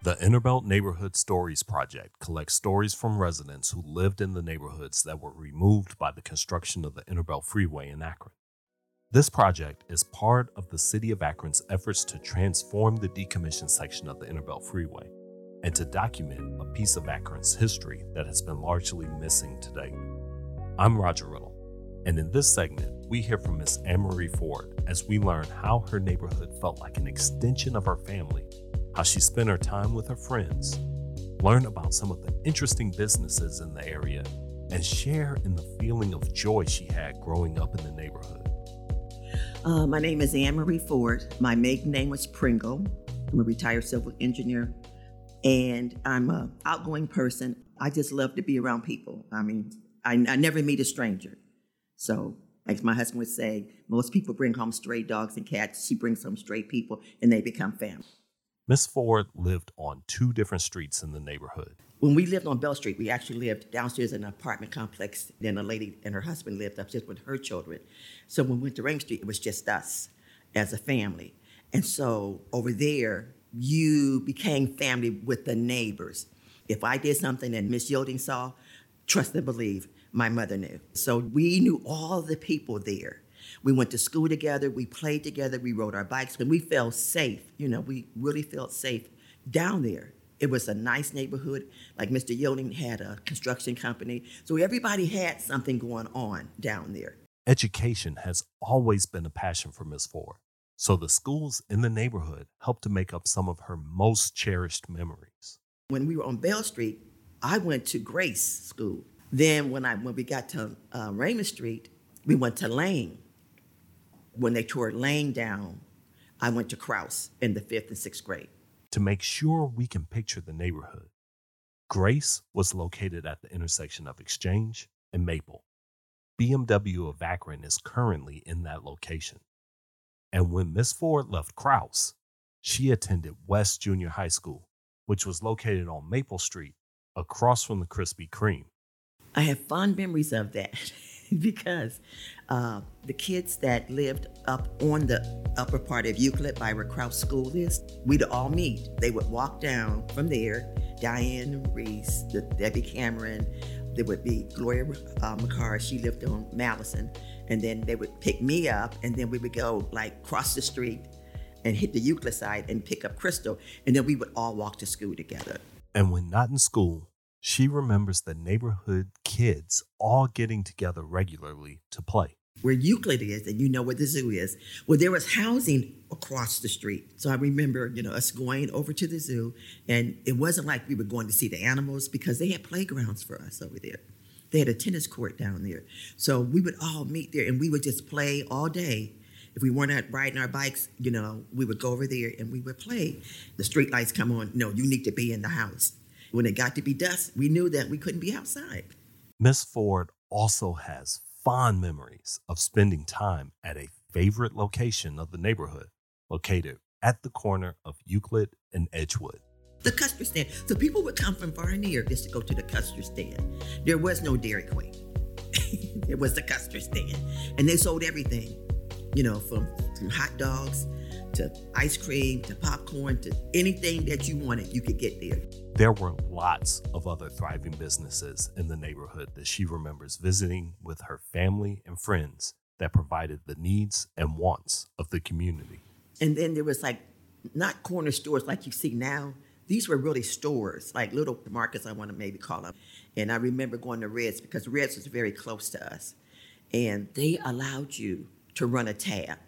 The Innerbelt Neighborhood Stories Project collects stories from residents who lived in the neighborhoods that were removed by the construction of the Innerbelt Freeway in Akron. This project is part of the City of Akron's efforts to transform the decommissioned section of the Innerbelt Freeway and to document a piece of Akron's history that has been largely missing today. I'm Roger Riddle, and in this segment, we hear from Miss Anne-Marie Ford as we learn how her neighborhood felt like an extension of her family, how she spent her time with her friends, learn about some of the interesting businesses in the area, and share in the feeling of joy she had growing up in the neighborhood. My name is Anne-Marie Ford. My maiden name was Pringle. I'm a retired civil engineer, and I'm an outgoing person. I just love to be around people. I never meet a stranger. So, like my husband would say, most people bring home stray dogs and cats. She brings home stray people, and they become family. Miss Ford lived on two different streets in the neighborhood. When we lived on Bell Street, we actually lived downstairs in an apartment complex. Then a lady and her husband lived upstairs with her children. So when we went to Raymond Street, it was just us as a family. And so over there, you became family with the neighbors. If I did something and Miss Yielding saw, trust and believe, my mother knew. So we knew all the people there. We went to school together, we played together, we rode our bikes, and we felt safe. We really felt safe down there. It was a nice neighborhood. Like Mr. Yielding had a construction company. So everybody had something going on down there. Education has always been a passion for Miss Ford. So the schools in the neighborhood helped to make up some of her most cherished memories. When we were on Bell Street, I went to Grace School. Then when we got to Raymond Street, we went to Lane. When they tore Lane down, I went to Krause in the 5th and 6th grade. To make sure we can picture the neighborhood, Grace was located at the intersection of Exchange and Maple. BMW of Akron is currently in that location. And when Miss Ford left Krause, she attended West Junior High School, which was located on Maple Street, across from the Krispy Kreme. I have fond memories of that because the kids that lived up on the upper part of Euclid by where Krause School is, we'd all meet. They would walk down from there, Diane Reese, Debbie Cameron, there would be Gloria McCarr, she lived on Madison, and then they would pick me up, and then we would go cross the street and hit the Euclid side and pick up Crystal, and then we would all walk to school together. And when not in school, she remembers the neighborhood kids all getting together regularly to play. Where Euclid is, and you know where the zoo is, well, there was housing across the street. So I remember, us going over to the zoo, and it wasn't like we were going to see the animals because they had playgrounds for us over there. They had a tennis court down there. So we would all meet there, and we would just play all day. If we weren't out riding our bikes, we would go over there and we would play. The street lights come on, no, you need to be in the house. When it got to be dusk, we knew that we couldn't be outside. Miss Ford also has fond memories of spending time at a favorite location of the neighborhood, located at the corner of Euclid and Edgewood. The custard stand. So people would come from far and near just to go to the custard stand. There was no Dairy Queen. It was the custard stand. And they sold everything, from hot dogs to ice cream to popcorn to anything that you wanted, you could get there. There were lots of other thriving businesses in the neighborhood that she remembers visiting with her family and friends that provided the needs and wants of the community. And then there was not corner stores like you see now. These were really stores, like little markets, I want to maybe call them. And I remember going to Red's because Red's was very close to us. And they allowed you to run a tab.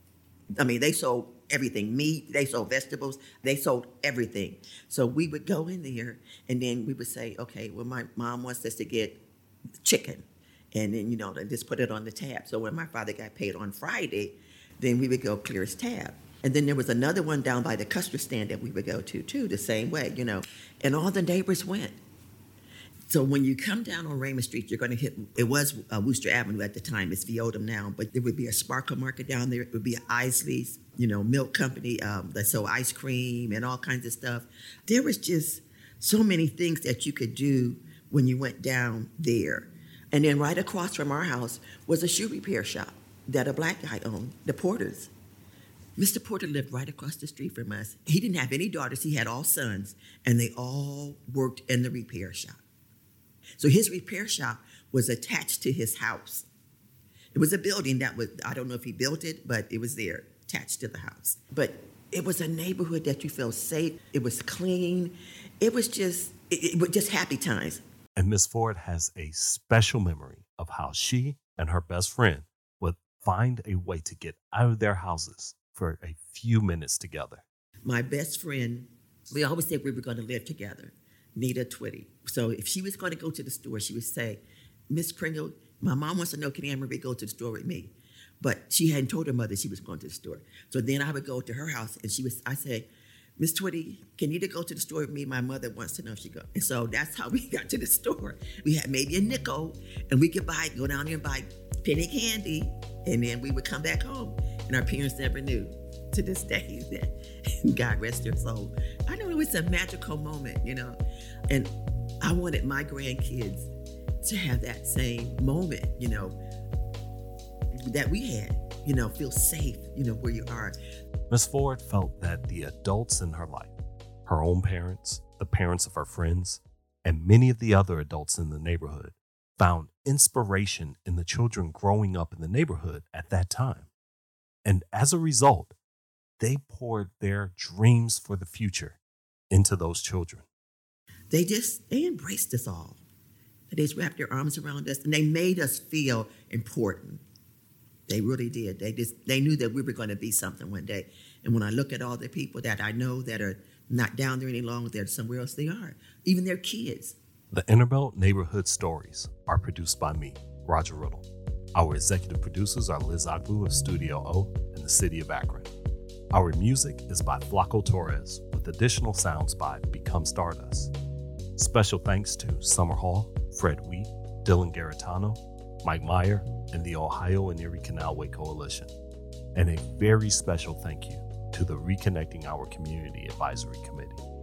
They sold everything, meat, they sold vegetables, they sold everything. So we would go in there and then we would say, okay, well, my mom wants us to get chicken. And then, they just put it on the tab. So when my father got paid on Friday, then we would go clear his tab. And then there was another one down by the custard stand that we would go to too, the same way, and all the neighbors went. So when you come down on Raymond Street, you're going to hit, it was Worcester Avenue at the time, it's Viodum now, but there would be a Sparkle Market down there, it would be an Isley's, milk company that sold ice cream and all kinds of stuff. There was just so many things that you could do when you went down there. And then right across from our house was a shoe repair shop that a black guy owned, the Porters. Mr. Porter lived right across the street from us. He didn't have any daughters. He had all sons, and they all worked in the repair shop. So his repair shop was attached to his house. It was a building that was, I don't know if he built it, but it was there, attached to the house. But it was a neighborhood that you felt safe. It was clean. It was just happy times. And Miss Ford has a special memory of how she and her best friend would find a way to get out of their houses for a few minutes together. My best friend, we always said we were going to live together, Nita Twitty. So if she was going to go to the store, she would say, Miss Kringle, my mom wants to know, can Anne Marie go to the store with me? But she hadn't told her mother she was going to the store. So then I would go to her house, and I say, Miss Twitty, can Nita go to the store with me? My mother wants to know if she go. And so that's how we got to the store. We had maybe a nickel, and we could go down there and buy penny candy, and then we would come back home. And our parents never knew to this day that God rest their soul. I know it was a magical moment, and I wanted my grandkids to have that same moment, that we had, feel safe, where you are. Miss Ford felt that the adults in her life, her own parents, the parents of her friends, and many of the other adults in the neighborhood found inspiration in the children growing up in the neighborhood at that time. And as a result, they poured their dreams for the future into those children. They embraced us all. They just wrapped their arms around us, and they made us feel important. They really did. They knew that we were going to be something one day. And when I look at all the people that I know that are not down there any longer, they're somewhere else, they are. Even their kids. The Interbelt Neighborhood Stories are produced by me, Roger Riddle. Our executive producers are Liz Agbu of Studio O in the city of Akron. Our music is by Flaco Torres, with additional sounds by Become Stardust. Special thanks to Summer Hall, Fred Wheat, Dylan Garitano, Mike Meyer, and the Ohio and Erie Canalway Coalition. And a very special thank you to the Reconnecting Our Community Advisory Committee.